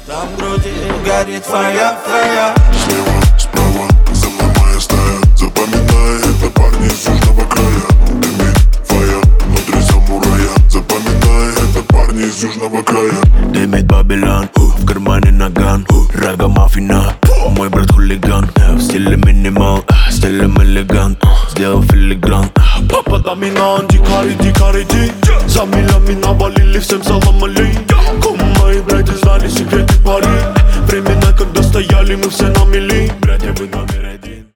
Там в груди горит фая. Слева, справа, за мной моя стая. Запоминай, это парни из южного края. Дымит фая, внутри самурая. Запоминай, это парни из южного края. Дымит Бабилон, в кармане наган. Рага мафина, мой брат хулиган. В стиле минимал, стилем элегант. Сделал филигран. Папа доминант, дикари, за милями навалили, всем салам алейкум. Мои братья знали секреты пари. Времена, когда стояли мы все на мели.